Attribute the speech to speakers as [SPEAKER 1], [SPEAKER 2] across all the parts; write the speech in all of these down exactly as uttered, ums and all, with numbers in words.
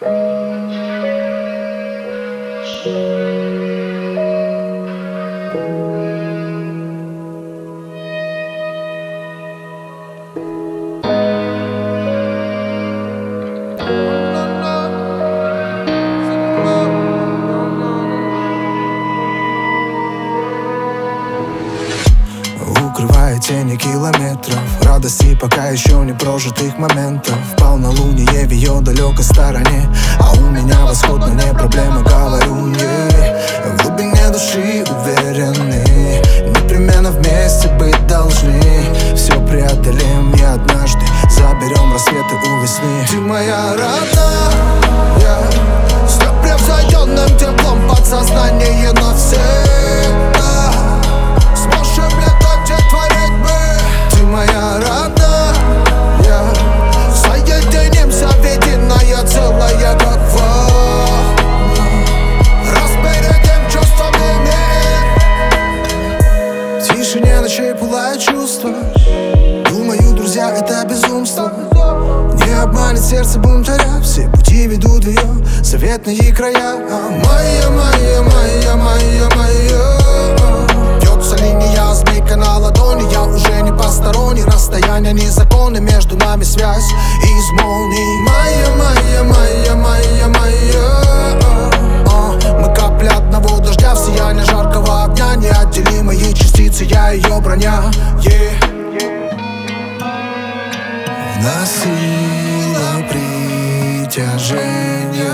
[SPEAKER 1] Укрывая тени километров радости пока еще не прожитых моментов. Полнолуние в ее далекой стороне, а у меня восход, но не проблема, говорю ей. В глубине души уверены, непременно вместе быть должны. Все преодолеем и однажды заберем рассветы у весны. Ты моя родная, с непревзойденным теплом подсознание навсегда. Сможем летать и творить мы. Ты моя родная, соединимся в единое целое, как волна. Разбередим чувствами мир. В тишине ночей пылают чувства. Думаю, друзья, это безумство. Не обманет сердце бунтаря, все пути ведут в ее заветные края. Моя, моя, моя, моя, моя. Бьется линия змейка на ладони, я уже не посторонний. Расстояние не законы, между нами связь из молний. Моя, моя, моя, моя, моя. Мы капли одного дождя в сиянии жаркого огня. Неотделимые частицы, я ее броня. Yeah. В нас сила притяжения.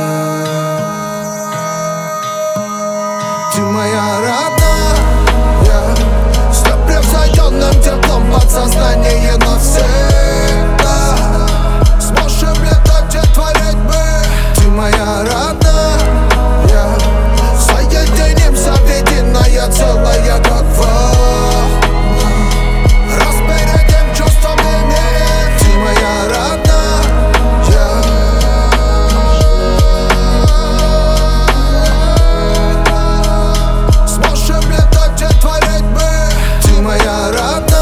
[SPEAKER 1] Ты моя родная, с непревзойденным теплом подсознание навсегда. Сможем летать и творить мы. Ты моя родная, соединимся в единое целое, как волна. Разбередим чувствами мир. Ты моя родная, сможем летать и творить мы. Ты моя родная.